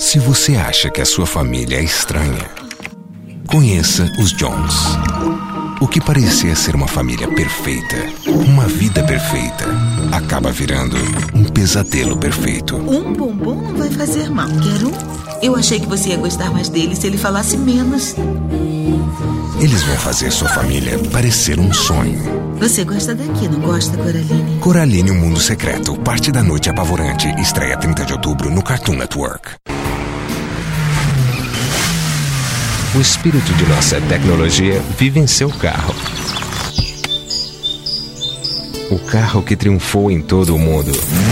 Se você acha que a sua família é estranha, conheça os Jones. O que parecia ser uma família perfeita, uma vida perfeita, acaba virando um pesadelo perfeito. Um bombom não vai fazer mal. Quer um? Eu achei que você ia gostar mais dele se ele falasse menos. Eles vão fazer sua família parecer um sonho. Você gosta daqui, não gosta, Coraline? Coraline, o Mundo Secreto, Parte da Noite Apavorante, estreia 30 de outubro no Cartoon Network. O espírito de nossa tecnologia vive em seu carro. O carro que triunfou em todo o mundo.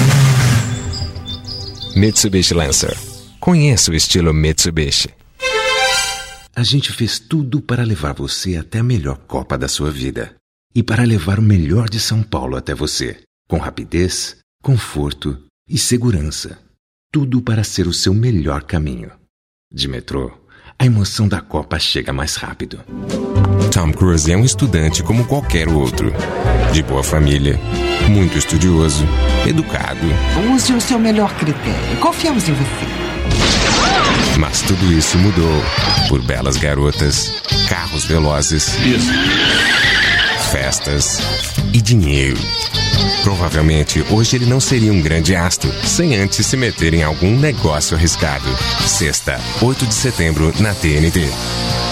Mitsubishi Lancer. Conheça o estilo Mitsubishi. A gente fez tudo para levar você até a melhor Copa da sua vida. E para levar o melhor de São Paulo até você. Com rapidez, conforto e segurança. Tudo para ser o seu melhor caminho. De metrô, a emoção da Copa chega mais rápido. Tom Cruise é um estudante como qualquer outro. De boa família, muito estudioso, educado. Use o seu melhor critério. Confiamos em você. Mas tudo isso mudou por belas garotas, carros velozes, festas e dinheiro. Provavelmente hoje ele não seria um grande astro sem antes se meter em algum negócio arriscado. Sexta, 8 de setembro, na TNT.